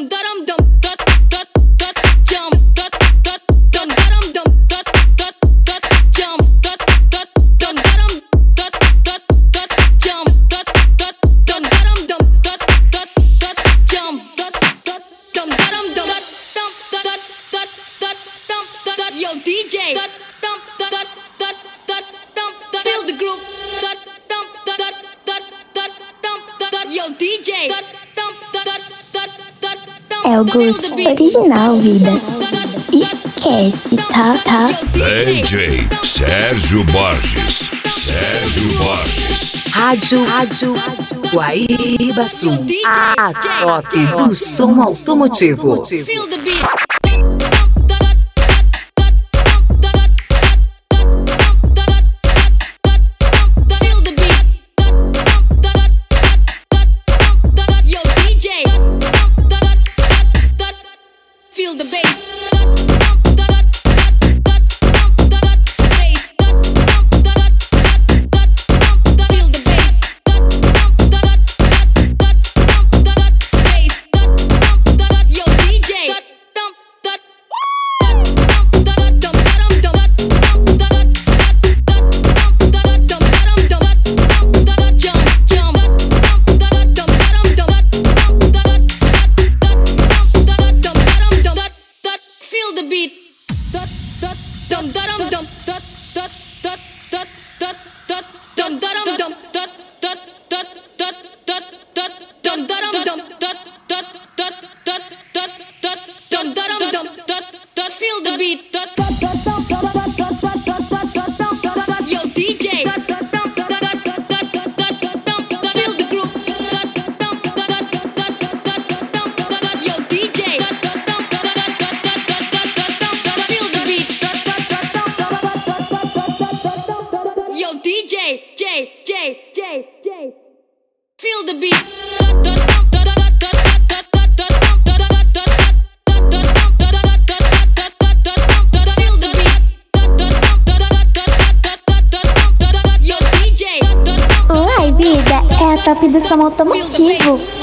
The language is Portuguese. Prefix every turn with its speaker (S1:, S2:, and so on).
S1: Yo DJ, feel the groove. Yo DJ,
S2: é o gosto original, vida. Esquece, tá?
S3: DJ Sérgio Borges.
S4: Rádio Guaíba Sul, a top do som automotivo.
S1: feel the beat. Feel the bass. Feel the beat. Yo DJ, feel the groove. Yo DJ, feel the beat. Yo DJ, feel the beat.
S2: Vida é a top do som automotivo.